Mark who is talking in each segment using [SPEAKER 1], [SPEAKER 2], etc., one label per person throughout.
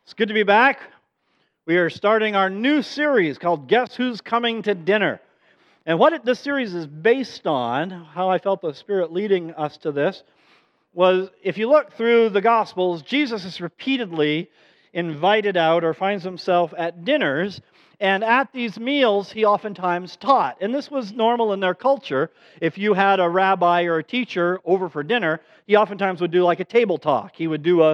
[SPEAKER 1] It's good to be back. We are starting our new series called Guess Who's Coming to Dinner? And what this series is based on, how I felt the Spirit leading us to this, was if you look through the Gospels, Jesus is repeatedly invited out or finds himself at dinners, and at these meals he oftentimes taught. And this was normal in their culture. If you had a rabbi or a teacher over for dinner, he oftentimes would do like a table talk. He would do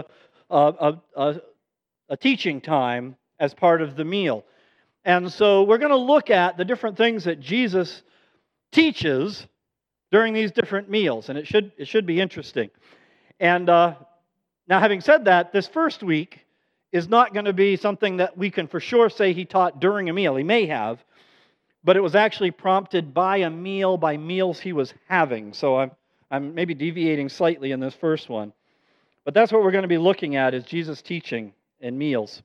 [SPEAKER 1] a teaching time as part of the meal. And so we're going to look at the different things that Jesus teaches during these different meals, and it should be interesting. And now, having said that, this first week is not going to be something that we can for sure say he taught during a meal. He may have, but it was actually prompted by a meal, by meals he was having. So I'm maybe deviating slightly in this first one. But that's what we're going to be looking at, is Jesus' teaching and meals.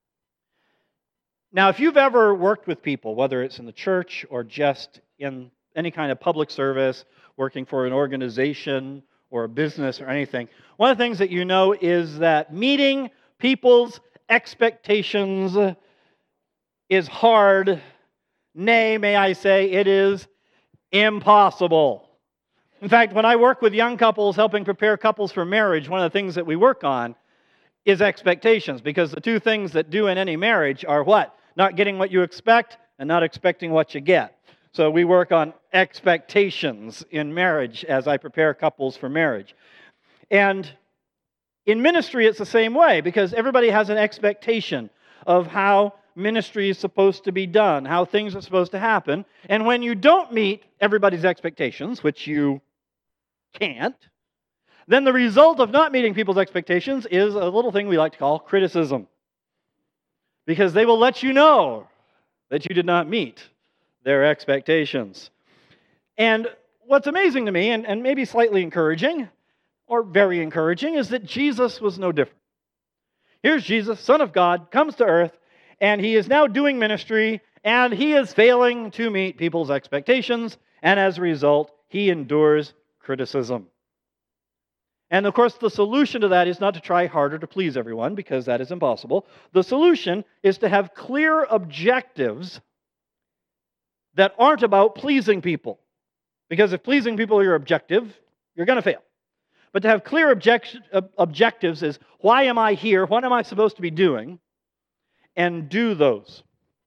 [SPEAKER 1] Now, if you've ever worked with people, whether it's in the church or just in any kind of public service, working for an organization or a business or anything, one of the things that you know is that meeting people's expectations is hard. Nay, may I say, it is impossible. In fact, when I work with young couples, helping prepare couples for marriage, one of the things that we work on is expectations, because the two things that do in any marriage are what? Not getting what you expect and not expecting what you get. So we work on expectations in marriage as I prepare couples for marriage. And in ministry, it's the same way, because everybody has an expectation of how ministry is supposed to be done, how things are supposed to happen. And when you don't meet everybody's expectations, which you can't, then the result of not meeting people's expectations is a little thing we like to call criticism. Because they will let you know that you did not meet their expectations. And what's amazing to me, and maybe slightly encouraging, or very encouraging, is that Jesus was no different. Here's Jesus, Son of God, comes to earth, and he is now doing ministry, and he is failing to meet people's expectations, and as a result, he endures criticism. And of course, the solution to that is not to try harder to please everyone, because that is impossible. The solution is to have clear objectives that aren't about pleasing people. Because if pleasing people are your objective, you're going to fail. But to have clear objectives is, why am I here? What am I supposed to be doing? And do those.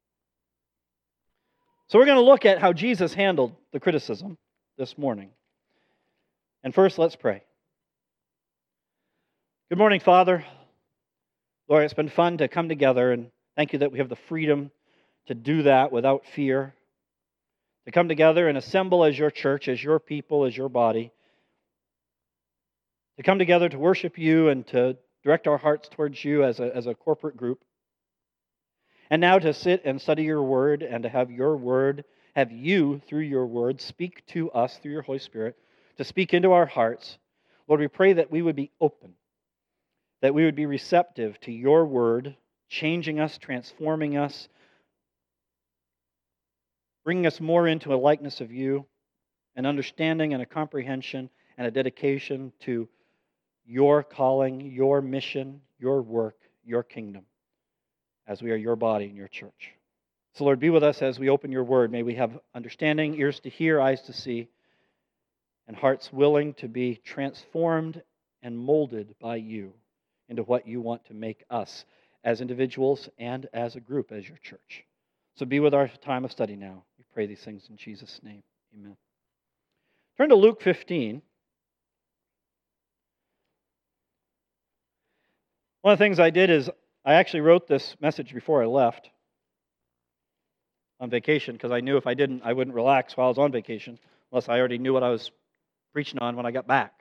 [SPEAKER 1] So we're going to look at how Jesus handled the criticism this morning. And first, let's pray. Good morning, Father. Lord, it's been fun to come together, and thank you that we have the freedom to do that without fear, to come together and assemble as your church, as your people, as your body, to come together to worship you and to direct our hearts towards you as a corporate group, and now to sit and study your word and to have your word, have you, through your word, speak to us through your Holy Spirit, to speak into our hearts. Lord, we pray that we would be open, that we would be receptive to your word, changing us, transforming us, bringing us more into a likeness of you, an understanding and a comprehension and a dedication to your calling, your mission, your work, your kingdom, as we are your body and your church. So Lord, be with us as we open your word. May we have understanding, ears to hear, eyes to see, and hearts willing to be transformed and molded by you into what you want to make us as individuals and as a group, as your church. So be with our time of study now. We pray these things in Jesus' name. Amen. Turn to Luke 15. One of the things I did is I actually wrote this message before I left on vacation, because I knew if I didn't, I wouldn't relax while I was on vacation, unless I already knew what I was preaching on when I got back.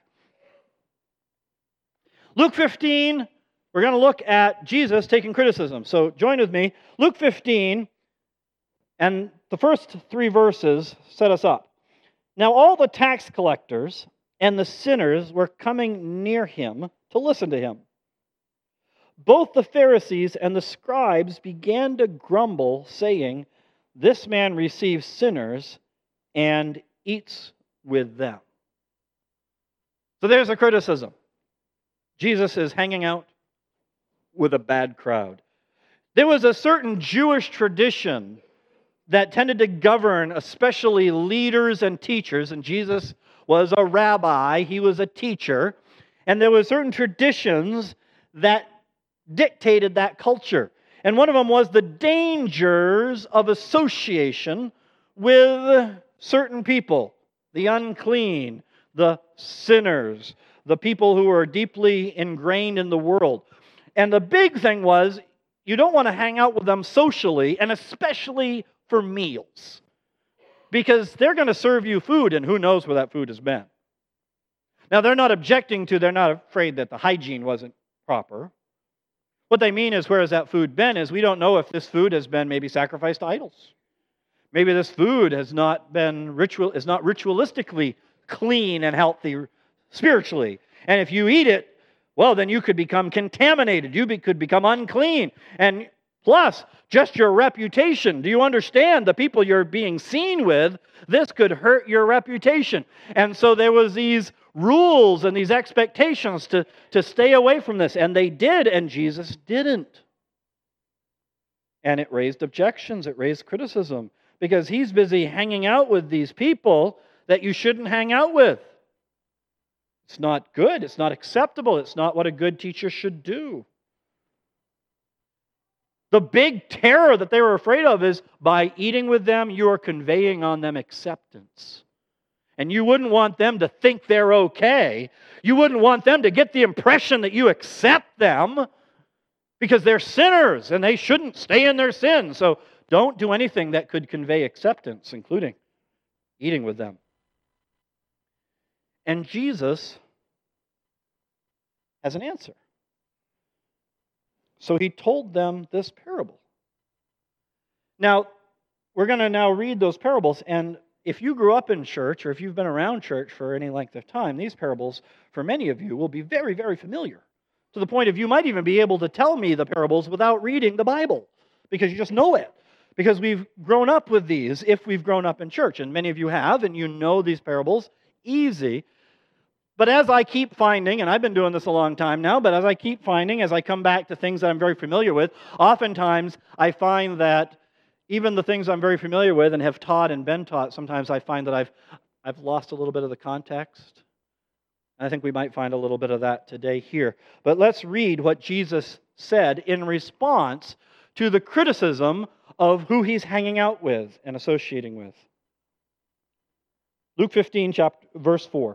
[SPEAKER 1] Luke 15, we're going to look at Jesus taking criticism. So join with me. Luke 15, and the first 3 verses set us up. Now all the tax collectors and the sinners were coming near him to listen to him. Both the Pharisees and the scribes began to grumble, saying, "This man receives sinners and eats with them." So there's a criticism. Jesus is hanging out with a bad crowd. There was a certain Jewish tradition that tended to govern especially leaders and teachers, and Jesus was a rabbi, he was a teacher, and there were certain traditions that dictated that culture. And one of them was the dangers of association with certain people, the unclean, the sinners, the people who are deeply ingrained in the world. And the big thing was, you don't want to hang out with them socially, and especially for meals, because they're going to serve you food, and who knows where that food has been. Now, they're not afraid that the hygiene wasn't proper. What they mean is, where has that food been? Is we don't know if this food has been maybe sacrificed to idols. Maybe this food is not ritualistically clean and healthy spiritually. And if you eat it, well, then you could become contaminated. You could become unclean. And plus, just your reputation. Do you understand? The people you're being seen with, this could hurt your reputation. And so there was these rules and these expectations to stay away from this. And they did, and Jesus didn't. And it raised objections. It raised criticism. Because he's busy hanging out with these people that you shouldn't hang out with. It's not good. It's not acceptable. It's not what a good teacher should do. The big terror that they were afraid of is by eating with them, you are conveying on them acceptance. And you wouldn't want them to think they're okay. You wouldn't want them to get the impression that you accept them because they're sinners and they shouldn't stay in their sin. So don't do anything that could convey acceptance, including eating with them. And Jesus has an answer. So he told them this parable. Now, we're going to now read those parables, and if you grew up in church, or if you've been around church for any length of time, these parables, for many of you, will be very, very familiar. To the point of you might even be able to tell me the parables without reading the Bible, because you just know it. Because we've grown up with these, if we've grown up in church, and many of you have, and you know these parables easy. But as I keep finding, and I've been doing this a long time now, but as I keep finding, as I come back to things that I'm very familiar with, oftentimes I find that even the things I'm very familiar with and have taught and been taught, sometimes I find that I've lost a little bit of the context. And I think we might find a little bit of that today here. But let's read what Jesus said in response to the criticism of who he's hanging out with and associating with. Luke 15, verse 4.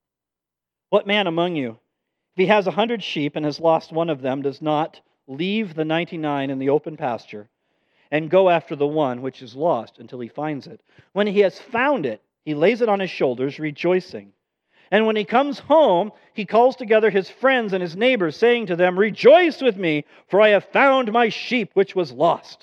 [SPEAKER 1] What man among you, if he has 100 sheep and has lost one of them, does not leave the 99 in the open pasture and go after the one which is lost until he finds it? When he has found it, he lays it on his shoulders, rejoicing. And when he comes home, he calls together his friends and his neighbors, saying to them, "Rejoice with me, for I have found my sheep which was lost."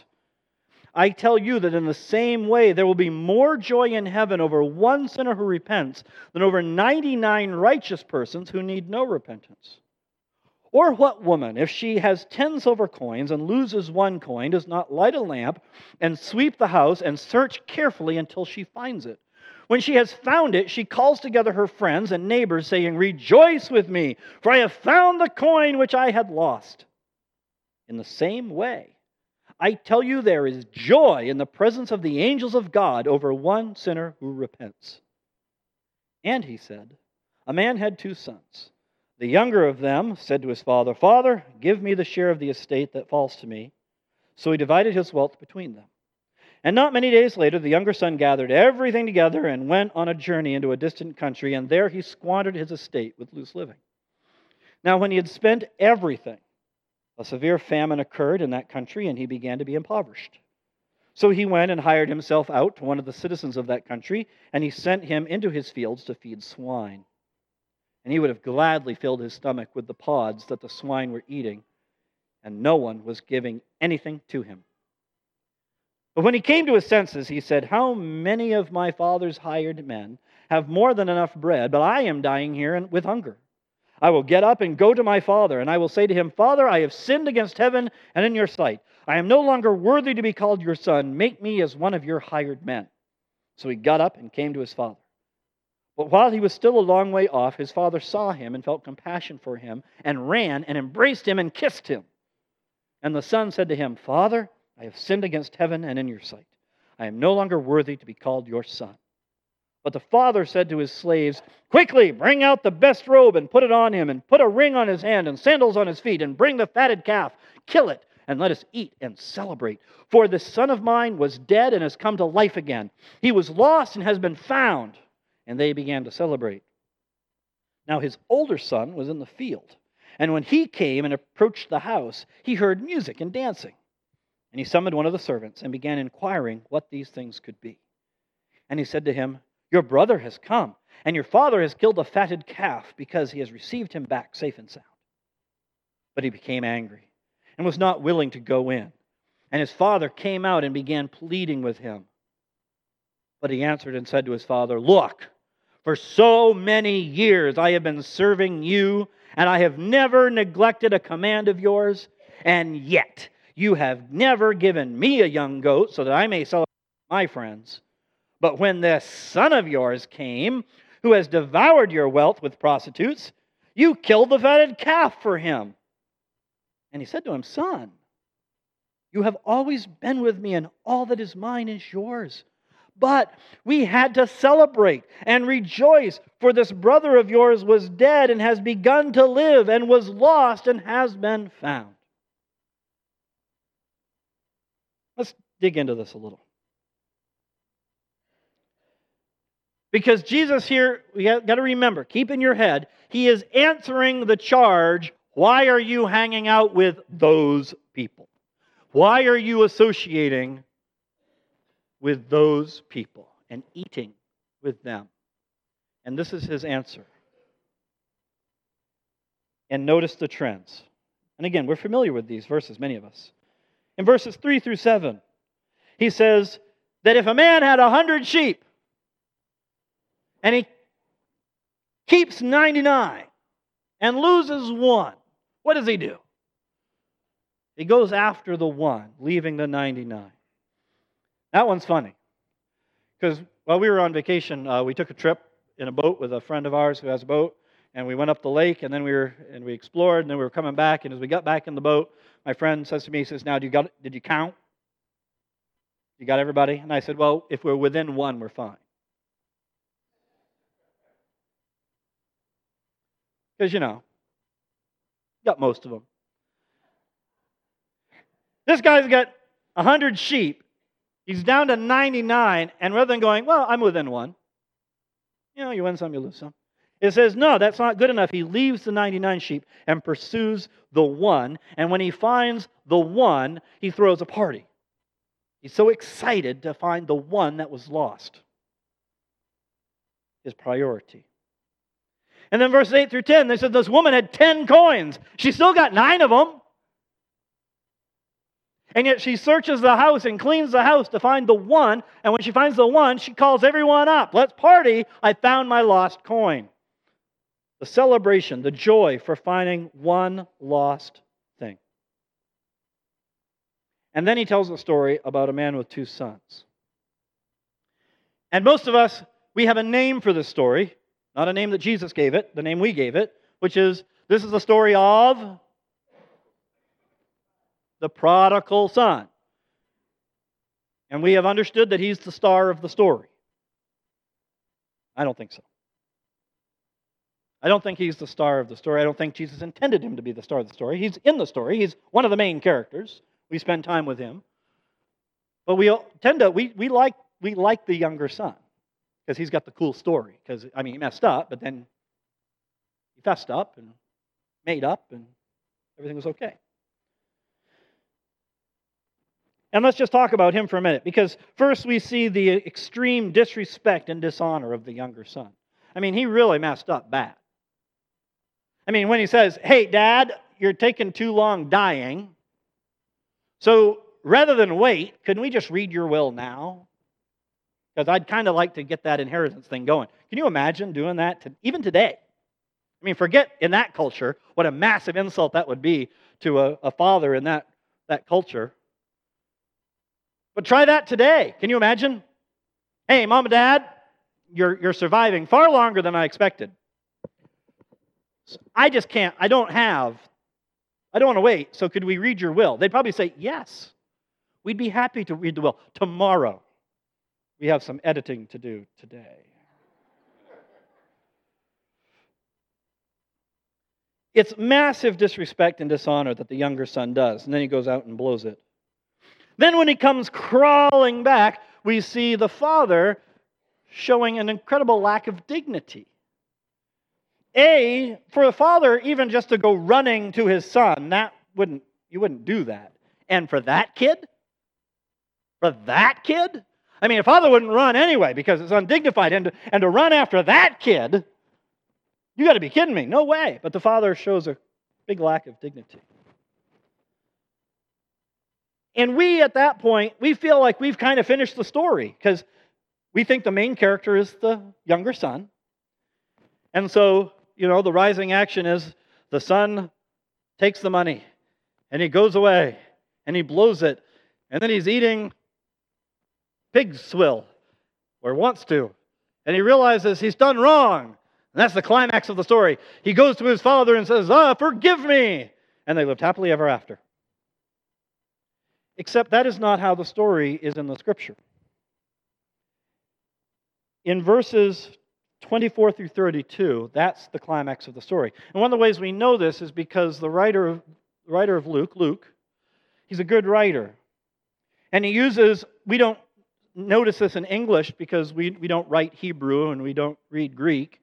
[SPEAKER 1] I tell you that in the same way there will be more joy in heaven over one sinner who repents than over 99 righteous persons who need no repentance. Or what woman, if she has 10 silver coins and loses one coin, does not light a lamp and sweep the house and search carefully until she finds it? When she has found it, she calls together her friends and neighbors, saying, "Rejoice with me, for I have found the coin which I had lost." In the same way, I tell you, there is joy in the presence of the angels of God over one sinner who repents. And he said, a man had 2 sons. The younger of them said to his father, "Father, give me the share of the estate that falls to me." So he divided his wealth between them. And not many days later, the younger son gathered everything together and went on a journey into a distant country, and there he squandered his estate with loose living. Now, when he had spent everything, a severe famine occurred in that country, and he began to be impoverished. So he went and hired himself out to one of the citizens of that country, and he sent him into his fields to feed swine. And he would have gladly filled his stomach with the pods that the swine were eating, and no one was giving anything to him. But when he came to his senses, he said, "How many of my father's hired men have more than enough bread, but I am dying here with hunger? I will get up and go to my father, and I will say to him, 'Father, I have sinned against heaven and in your sight. I am no longer worthy to be called your son. Make me as one of your hired men.' So he got up and came to his father. But while he was still a long way off, his father saw him and felt compassion for him, and ran and embraced him and kissed him. And the son said to him, Father, I have sinned against heaven and in your sight. I am no longer worthy to be called your son. But the father said to his slaves, Quickly, bring out the best robe and put it on him, and put a ring on his hand and sandals on his feet, and bring the fatted calf. Kill it, and let us eat and celebrate. For this son of mine was dead and has come to life again. He was lost and has been found. And they began to celebrate. Now his older son was in the field. And when he came and approached the house, he heard music and dancing. And he summoned one of the servants and began inquiring what these things could be. And he said to him, Your brother has come, and your father has killed the fatted calf because he has received him back safe and sound. But he became angry and was not willing to go in. And his father came out and began pleading with him. But he answered and said to his father, Look, for so many years I have been serving you, and I have never neglected a command of yours, and yet you have never given me a young goat so that I may celebrate my friends. But when this son of yours came, who has devoured your wealth with prostitutes, you killed the fatted calf for him. And he said to him, Son, you have always been with me, and all that is mine is yours. But we had to celebrate and rejoice, for this brother of yours was dead and has begun to live, and was lost and has been found. Let's dig into this a little. Because Jesus here, we got to remember, keep in your head, he is answering the charge, why are you hanging out with those people? Why are you associating with those people and eating with them? And this is his answer. And notice the trends. And again, we're familiar with these verses, many of us. In verses 3 through 7, he says that if a man had 100 sheep, and he keeps 99 and loses one, what does he do? He goes after the one, leaving the 99. That one's funny. Because while we were on vacation, we took a trip in a boat with a friend of ours who has a boat, and we went up the lake, and then we explored, and then we were coming back, and as we got back in the boat, my friend says to me, he says, Now, did you count? You got everybody? And I said, Well, if we're within one, we're fine. Because, got most of them. This guy's got 100 sheep. He's down to 99, and rather than going, well, I'm within one. You win some, you lose some. It says, no, that's not good enough. He leaves the 99 sheep and pursues the one, and when he finds the one, he throws a party. He's so excited to find the one that was lost. His priority. And then verses 8 through 10, they said this woman had 10 coins. She still got 9 of them. And yet she searches the house and cleans the house to find the one. And when she finds the one, she calls everyone up. Let's party. I found my lost coin. The celebration, the joy for finding one lost thing. And then he tells a story about a man with 2 sons. And most of us, we have a name for this story. Not a name that Jesus gave it, the name we gave it, which is, this is the story of the prodigal son. And we have understood that he's the star of the story. I don't think so. I don't think he's the star of the story. I don't think Jesus intended him to be the star of the story. He's in the story. He's one of the main characters. We spend time with him. But we like the younger son. Because he's got the cool story. Because, he messed up, but then he fessed up and made up, and everything was okay. And let's just talk about him for a minute. Because first we see the extreme disrespect and dishonor of the younger son. He really messed up bad. When he says, hey, Dad, you're taking too long dying. So rather than wait, couldn't we just read your will now? Because I'd kind of like to get that inheritance thing going. Can you imagine doing that even today? Forget in that culture what a massive insult that would be to a father in that culture. But try that today. Can you imagine? Hey, Mom and Dad, you're surviving far longer than I expected. I just can't. I don't have I don't want to wait, so could we read your will? They'd probably say, yes. We'd be happy to read the will tomorrow. We have some editing to do today. It's massive disrespect and dishonor that the younger son does, and then he goes out and blows it. Then when he comes crawling back, we see the father showing an incredible lack of dignity. For a father, even just to go running to his son, you wouldn't do that. And for that kid? I mean, a father wouldn't run anyway because it's undignified. And to run after that kid, you got to be kidding me. No way. But the father shows a big lack of dignity. And we, at that point, we feel like we've kind of finished the story because we think the main character is the younger son. And so, the rising action is the son takes the money and he goes away and he blows it. And then he's eating pig's swill, or wants to. And he realizes he's done wrong. And that's the climax of the story. He goes to his father and says, forgive me. And they lived happily ever after. Except that is not how the story is in the Scripture. In verses 24 through 32, that's the climax of the story. And one of the ways we know this is because the writer of Luke, he's a good writer. And he uses, we don't notice this in English because we don't write Hebrew and we don't read Greek.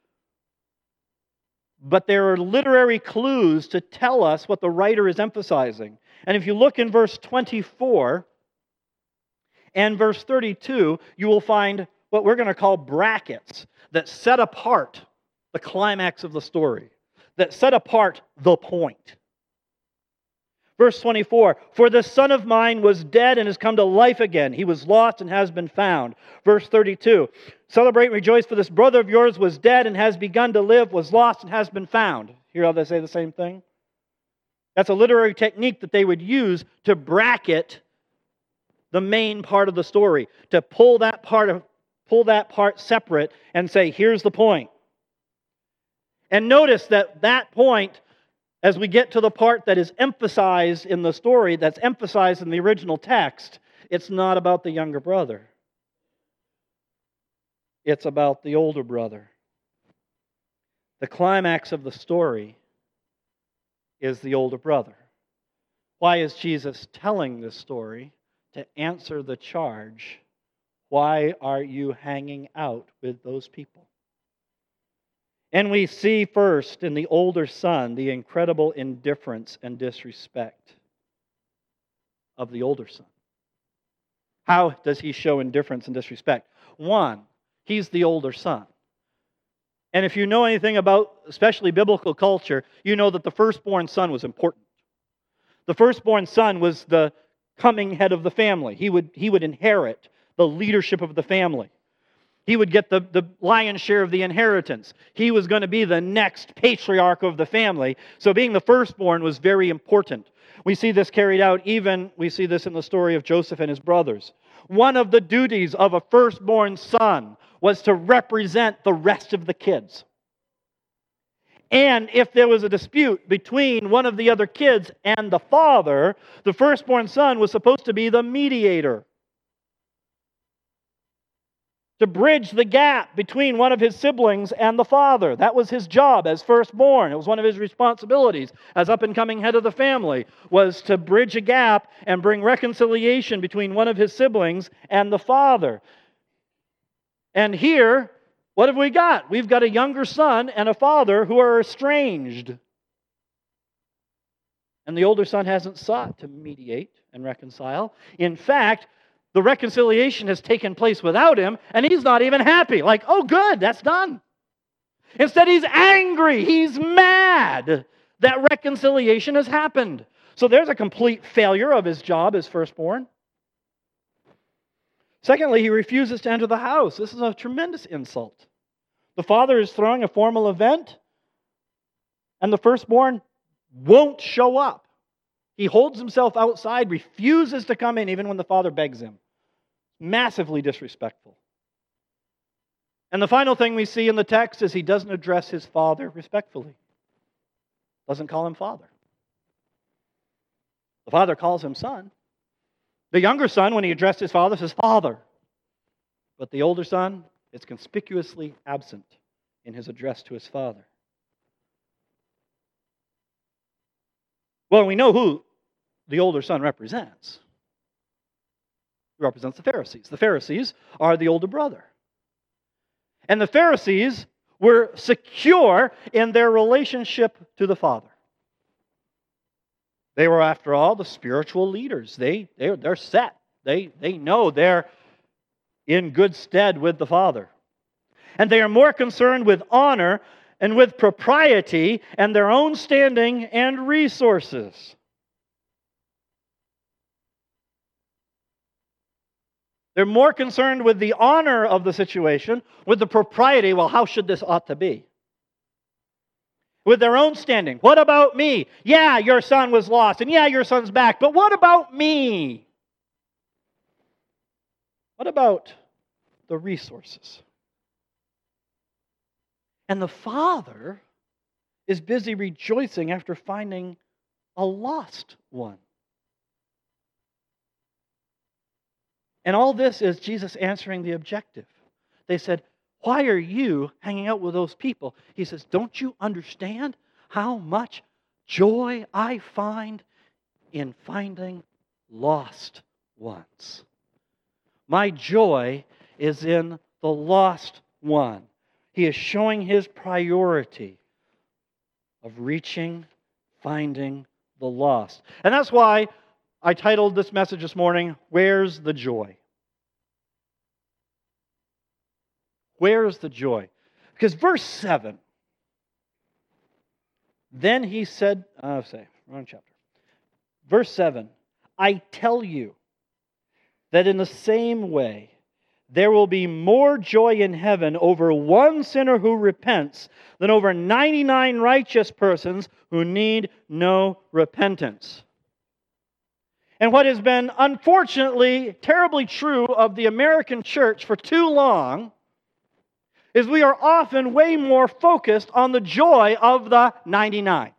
[SPEAKER 1] But there are literary clues to tell us what the writer is emphasizing. And if you look in verse 24 and verse 32, you will find what we're going to call brackets that set apart the climax of the story, that set apart the point. Verse 24, for the son of mine was dead and has come to life again. He was lost and has been found. Verse 32, celebrate and rejoice, for this brother of yours was dead and has begun to live, was lost and has been found. Hear how they say the same thing? That's a literary technique that they would use to bracket the main part of the story, to pull that part separate and say, here's the point. And notice that point, as we get to the part that is emphasized in the story, that's emphasized in the original text, it's not about the younger brother. It's about the older brother. The climax of the story is the older brother. Why is Jesus telling this story? To answer the charge, why are you hanging out with those people? And we see first in the older son the incredible indifference and disrespect of the older son. How does he show indifference and disrespect? One, he's the older son. And if you know anything about especially biblical culture, you know that the firstborn son was important. The firstborn son was the coming head of the family. He would inherit the leadership of the family. He would get the lion's share of the inheritance. He was going to be the next patriarch of the family. So being the firstborn was very important. We see this carried out we see this in the story of Joseph and his brothers. One of the duties of a firstborn son was to represent the rest of the kids. And if there was a dispute between one of the other kids and the father, the firstborn son was supposed to be the mediator, to bridge the gap between one of his siblings and the father. That was his job as firstborn. It was one of his responsibilities as up-and-coming head of the family, was to bridge a gap and bring reconciliation between one of his siblings and the father. And here, what have we got? We've got a younger son and a father who are estranged. And the older son hasn't sought to mediate and reconcile. In fact, the reconciliation has taken place without him, and he's not even happy. Like, oh good, that's done. Instead, he's angry. He's mad that reconciliation has happened. So there's a complete failure of his job as firstborn. Secondly, he refuses to enter the house. This is a tremendous insult. The father is throwing a formal event, and the firstborn won't show up. He holds himself outside, refuses to come in even when the father begs him. Massively disrespectful. And the final thing we see in the text is he doesn't address his father respectfully. Doesn't call him father. The father calls him son. The younger son, when he addressed his father, says father. But the older son is conspicuously absent in his address to his father. Well, we know who the older son represents. He represents the Pharisees. The Pharisees are the older brother. And the Pharisees were secure in their relationship to the Father. They were, after all, the spiritual leaders. They're set. They know they're in good stead with the Father. And they are more concerned with honor and with propriety and their own standing and resources. They're more concerned with the honor of the situation, with the propriety, well, how should this ought to be? With their own standing. What about me? Yeah, your son was lost, and yeah, your son's back, but what about me? What about the resources? And the father is busy rejoicing after finding a lost one. And all this is Jesus answering the objective. They said, why are you hanging out with those people? He says, don't you understand how much joy I find in finding lost ones? My joy is in the lost one. He is showing his priority of reaching, finding the lost. And that's why I titled this message this morning, Where's the Joy? Where's the joy? Because verse 7, then he said, wrong chapter. Verse 7, I tell you that in the same way, there will be more joy in heaven over one sinner who repents than over 99 righteous persons who need no repentance. And what has been unfortunately terribly true of the American church for too long is we are often way more focused on the joy of the 99.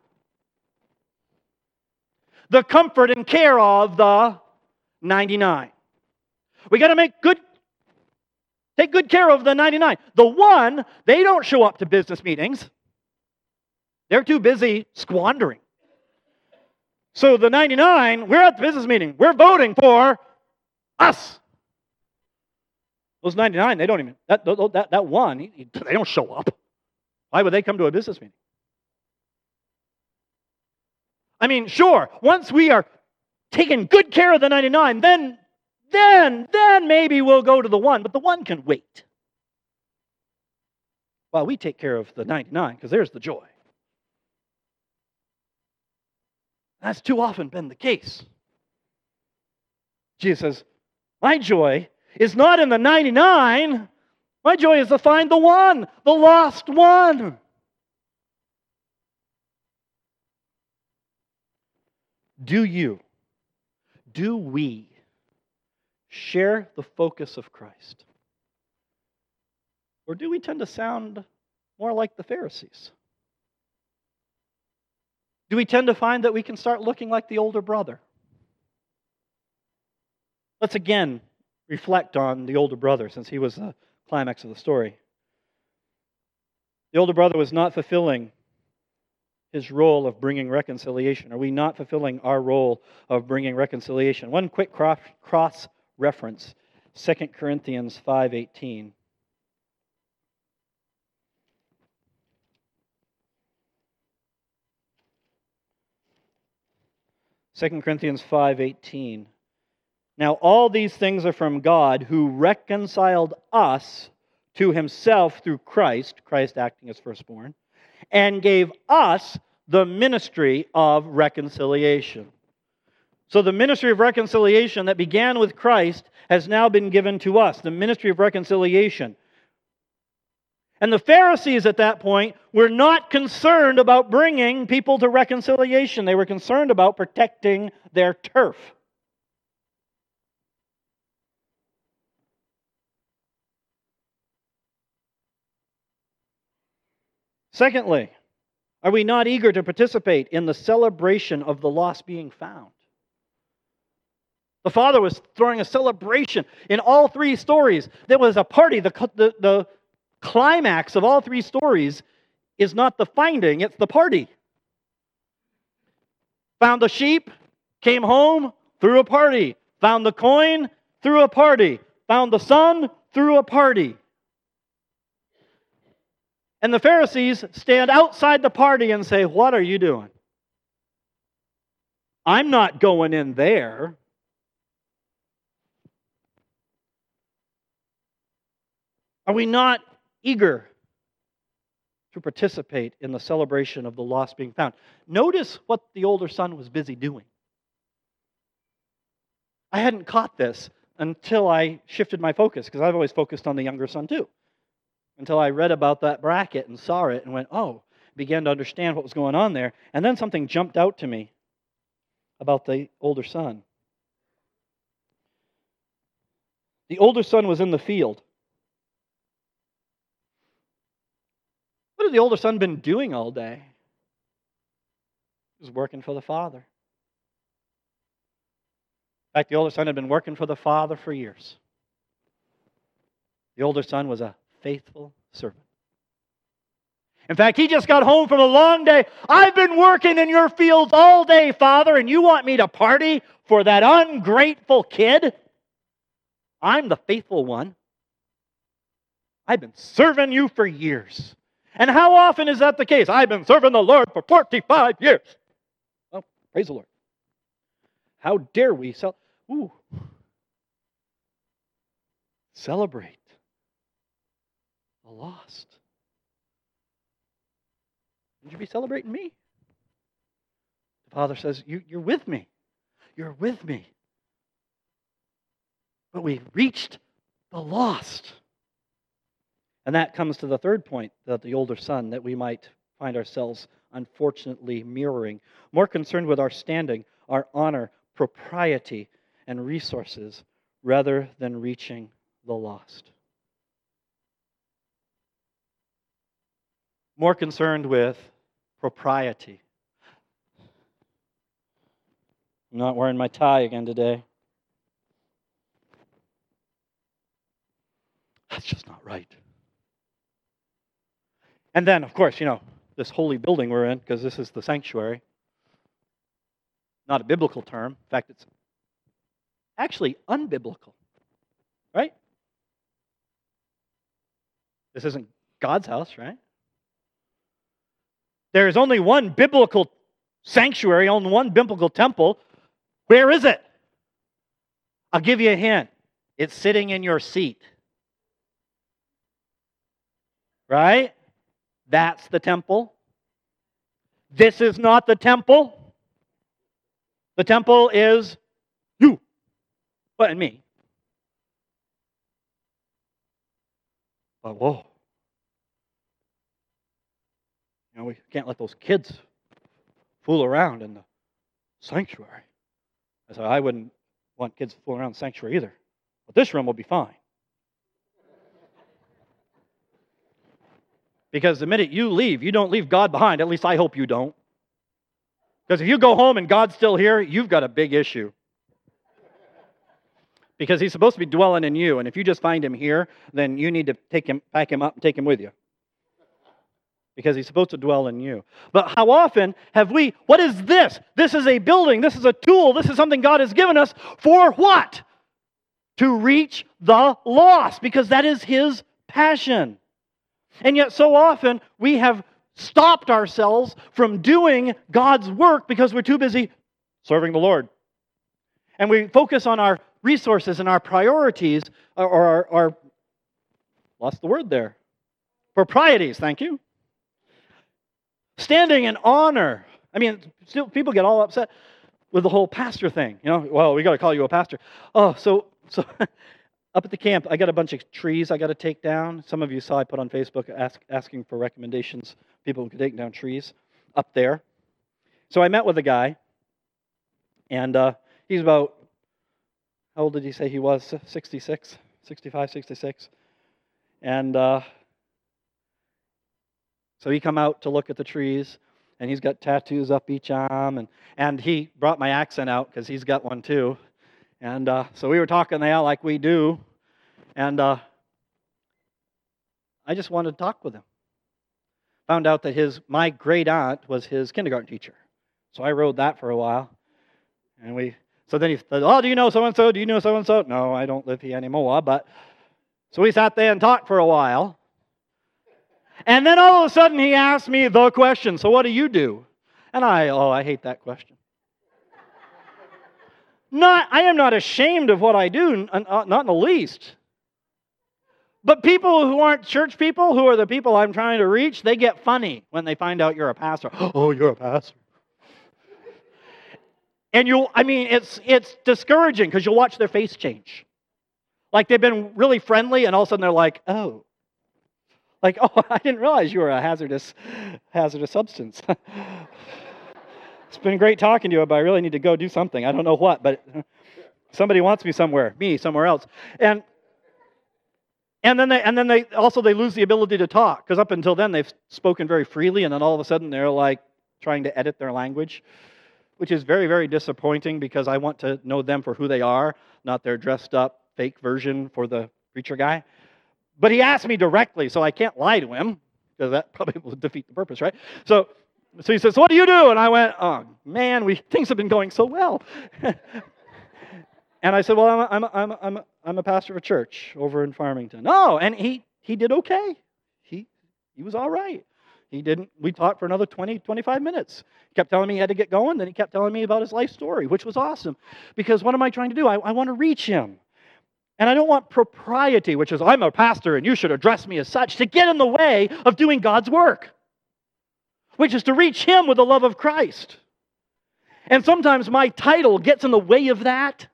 [SPEAKER 1] The comfort and care of the 99. We got to take good care of the 99. The one, they don't show up to business meetings. They're too busy squandering. So the 99, we're at the business meeting. We're voting for us. Those 99, they don't even, that one, they don't show up. Why would they come to a business meeting? I mean, sure, once we are taking good care of the 99, then maybe we'll go to the one, but the one can wait. While we take care of the 99, because there's the joy. That's too often been the case. Jesus says, my joy is not in the 99. My joy is to find the one, the lost one. Do we share the focus of Christ? Or do we tend to sound more like the Pharisees? Do we tend to find that we can start looking like the older brother? Let's again reflect on the older brother, since he was the climax of the story. The older brother was not fulfilling his role of bringing reconciliation. Are we not fulfilling our role of bringing reconciliation? One quick cross reference, 2 Corinthians 5:18. 2 Corinthians 5:18. Now all these things are from God, who reconciled us to himself through Christ, Christ acting as firstborn, and gave us the ministry of reconciliation. So the ministry of reconciliation that began with Christ has now been given to us, the ministry of reconciliation. And the Pharisees at that point were not concerned about bringing people to reconciliation. They were concerned about protecting their turf. Secondly, are we not eager to participate in the celebration of the lost being found? The Father was throwing a celebration in all three stories. There was a party. The climax of all three stories is not the finding, it's the party. Found the sheep, came home, threw a party. Found the coin, threw a party. Found the son, threw a party. And the Pharisees stand outside the party and say, "What are you doing? I'm not going in there." Are we not eager to participate in the celebration of the lost being found? Notice what the older son was busy doing. I hadn't caught this until I shifted my focus, because I've always focused on the younger son too. Until I read about that bracket and saw it and went, oh, began to understand what was going on there. And then something jumped out to me about the older son. The older son was in the field. What had the older son been doing all day? He was working for the father. In fact, the older son had been working for the father for years. The older son was a faithful servant. In fact, he just got home from a long day. "I've been working in your fields all day, Father, and you want me to party for that ungrateful kid? I'm the faithful one. I've been serving you for years." And how often is that the case? "I've been serving the Lord for 45 years. Well, praise the Lord. How dare we celebrate the lost? Would you be celebrating me? The Father says, you're with me. You're with me. But we reached the lost. And that comes to the third point, that the older son, that we might find ourselves unfortunately mirroring. More concerned with our standing, our honor, propriety, and resources, rather than reaching the lost. More concerned with propriety. I'm not wearing my tie again today. That's just not right. And then, of course, this holy building we're in, because this is the sanctuary, not a biblical term. In fact, it's actually unbiblical, right? This isn't God's house, right? There is only one biblical sanctuary, only one biblical temple. Where is it? I'll give you a hint. It's sitting in your seat. Right? That's the temple. This is not the temple. The temple is you, and me. But whoa. We can't let those kids fool around in the sanctuary. I said, I wouldn't want kids fooling around in the sanctuary either. But this room will be fine. Because the minute you leave, you don't leave God behind. At least I hope you don't. Because if you go home and God's still here, you've got a big issue. Because He's supposed to be dwelling in you. And if you just find Him here, then you need to pack Him up and take Him with you. Because He's supposed to dwell in you. But how often have we, what is this? This is a building. This is a tool. This is something God has given us for what? To reach the lost. Because that is His passion. And yet so often we have stopped ourselves from doing God's work because we're too busy serving the Lord. And we focus on our resources and our priorities, or our lost the word there, proprieties, thank you. Standing in honor. I mean, still people get all upset with the whole pastor thing. Well, we got to call you a pastor. Oh, so up at the camp, I got a bunch of trees I got to take down. Some of you saw I put on Facebook asking for recommendations, people who could take down trees up there. So I met with a guy, and he's about, how old did he say he was? 66, 65, 66. And so he come out to look at the trees, and he's got tattoos up each arm, and he brought my accent out because he's got one too. And so we were talking there like we do, and I just wanted to talk with him. Found out that my great aunt was his kindergarten teacher. So I rode that for a while. And so then he said, "Oh, do you know so-and-so? Do you know so-and-so?" No, I don't live here anymore. But so we sat there and talked for a while. And then all of a sudden he asked me the question, "So what do you do?" And I hate that question. I am not ashamed of what I do, not in the least. But people who aren't church people, who are the people I'm trying to reach, they get funny when they find out you're a pastor. "Oh, you're a pastor." And it's discouraging because you'll watch their face change. Like they've been really friendly and all of a sudden they're like, "Oh. Like, oh, I didn't realize you were a hazardous substance." It's been great talking to you, but I really need to go do something. I don't know what, but somebody wants me somewhere else. And then they lose the ability to talk, because up until then they've spoken very freely, and then all of a sudden they're like trying to edit their language, which is very, very disappointing because I want to know them for who they are, not their dressed up fake version for the preacher guy. But he asked me directly, so I can't lie to him, because that probably will defeat the purpose, right? So he says, "So what do you do?" And I went, "Oh man, things have been going so well." And I said, "Well, I'm a pastor of a church over in Farmington." "Oh," and he did okay. He was all right. We talked for another 20, 25 minutes. He kept telling me he had to get going, then he kept telling me about his life story, which was awesome. Because what am I trying to do? I want to reach him. And I don't want propriety, which is, "I'm a pastor and you should address me as such," to get in the way of doing God's work, which is to reach him with the love of Christ. And sometimes my title gets in the way of that.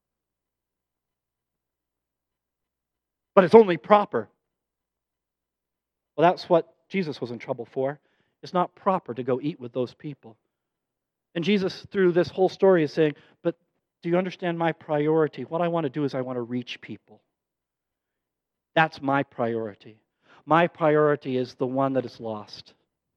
[SPEAKER 1] But it's only proper. Well, that's what Jesus was in trouble for. It's not proper to go eat with those people. And Jesus, through this whole story, is saying, "But do you understand my priority? What I want to do is I want to reach people. That's my priority. My priority is the one that is lost."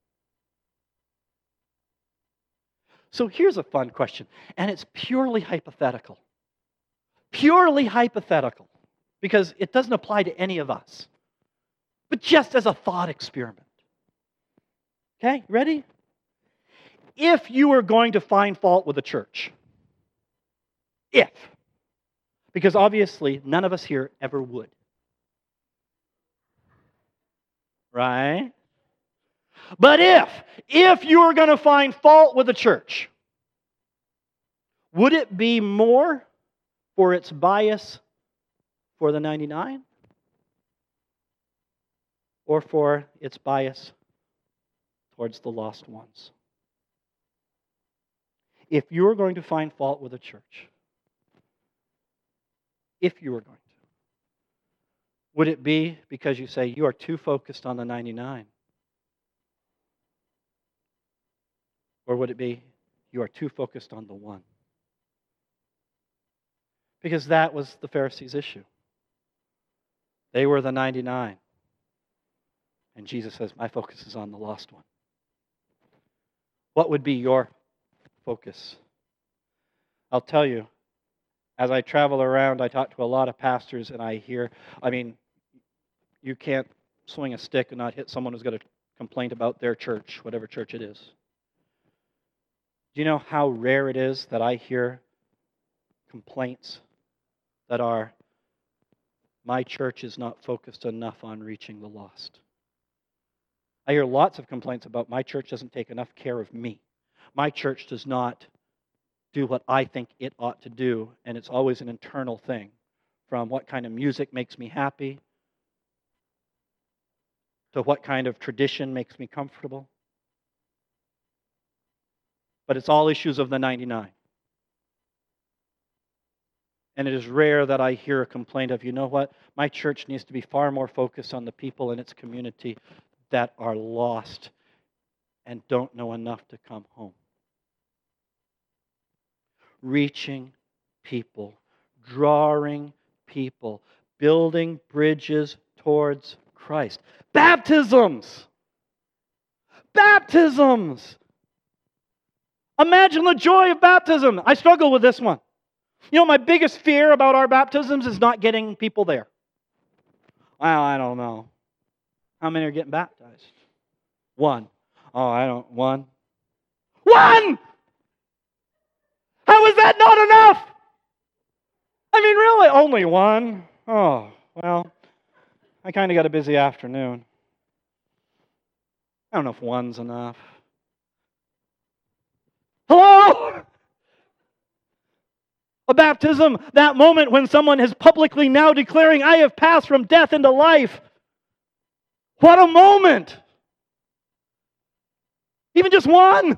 [SPEAKER 1] So here's a fun question, and it's purely hypothetical. Purely hypothetical, because it doesn't apply to any of us. But just as a thought experiment. Okay, ready? If you were going to find fault with the church, because obviously none of us here ever would. Right? But if you were going to find fault with the church, would it be more for its bias for the 99 or for its bias towards the lost ones? If you were going to find fault with the church, if you were going to, would it be because you say you are too focused on the 99? Or would it be you are too focused on the one? Because that was the Pharisees' issue. They were the 99. And Jesus says, "My focus is on the lost one." What would be your focus? I'll tell you, as I travel around, I talk to a lot of pastors, and I hear, you can't swing a stick and not hit someone who's got a complaint about their church, whatever church it is. Do you know how rare it is that I hear complaints that are, "My church is not focused enough on reaching the lost"? I hear lots of complaints about, "My church doesn't take enough care of me. My church does not do what I think it ought to do," and it's always an internal thing, from what kind of music makes me happy to what kind of tradition makes me comfortable. But it's all issues of the 99. And it is rare that I hear a complaint of, "You know what? My church needs to be far more focused on the people in its community that are lost and don't know enough to come home." Reaching people, drawing people, building bridges towards Christ. Baptisms! Baptisms! Imagine the joy of baptism. I struggle with this one. You know, my biggest fear about our baptisms is not getting people there. Well, I don't know. How many are getting baptized? One. Oh, I don't. One. One! How is that not enough? I mean, really, only one? Oh, well, I kind of got a busy afternoon. I don't know if one's enough. Hello? A baptism, that moment when someone is publicly now declaring, I have passed from death into life. What a moment! Even just one.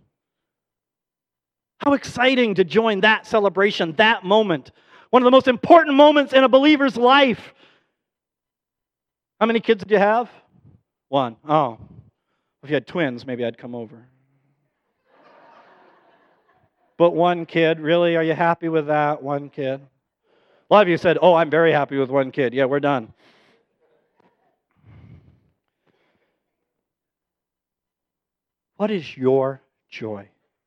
[SPEAKER 1] How exciting to join that celebration, that moment. One of the most important moments in a believer's life. How many kids did you have? One. Oh. If you had twins, maybe I'd come over. But one kid, really? Are you happy with that? One kid? A lot of you said, oh, I'm very happy with one kid. Yeah, we're done. What is your joy?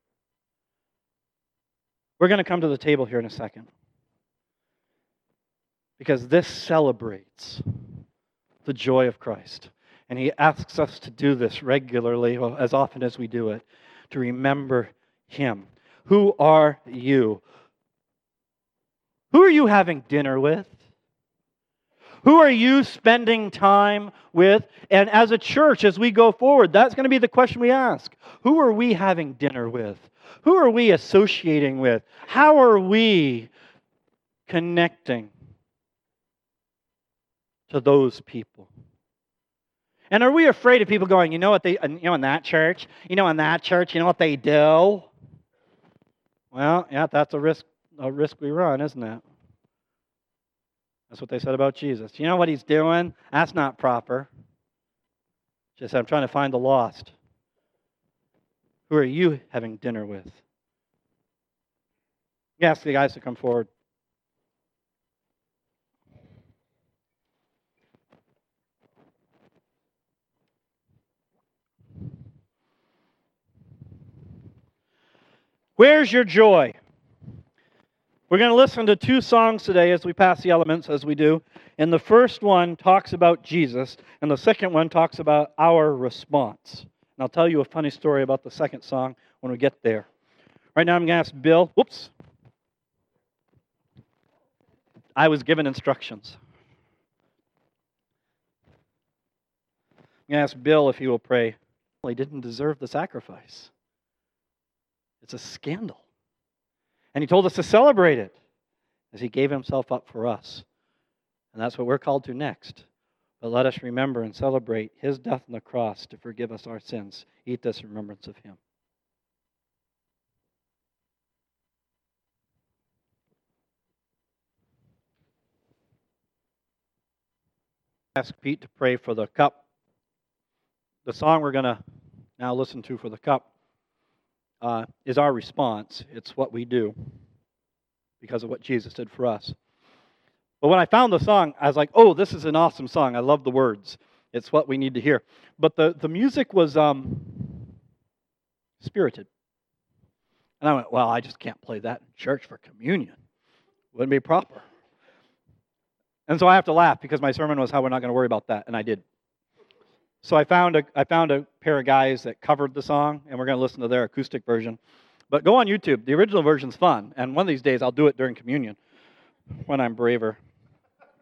[SPEAKER 1] We're going to come to the table here in a second. Because this celebrates the joy of Christ. And He asks us to do this regularly, as often as we do it, to remember Him. Who are you? Who are you having dinner with? Who are you spending time with? And as a church, as we go forward, that's going to be the question we ask. Who are we having dinner with? Who are we associating with? How are we connecting to those people? And are we afraid of people going, in that church, you know what they do? Well, yeah, that's a risk we run, isn't it? That's what they said about Jesus. You know what He's doing? That's not proper. Just I'm trying to find the lost. Who are you having dinner with? Ask the guys to come forward. Where's your joy? We're going to listen to two songs today as we pass the elements, as we do. And the first one talks about Jesus, and the second one talks about our response. And I'll tell you a funny story about the second song when we get there. Right now I'm going to ask Bill. Whoops. I was given instructions. I'm going to ask Bill if he will pray. Well, he didn't deserve the sacrifice. It's a scandal. And He told us to celebrate it as He gave Himself up for us. And that's what we're called to next. But let us remember and celebrate His death on the cross to forgive us our sins. Eat this in remembrance of Him. Ask Pete to pray for the cup. The song we're going to now listen to for the cup is our response. It's what we do because of what Jesus did for us. But when I found the song, I was like, oh, this is an awesome song. I love the words. It's what we need to hear. But the music was spirited. And I went, well, I just can't play that in church for communion. Wouldn't be proper. And so I have to laugh because my sermon was how we're not going to worry about that, and I did. So I found a pair of guys that covered the song, and we're going to listen to their acoustic version. But go on YouTube. The original version's fun, and one of these days I'll do it during communion when I'm braver.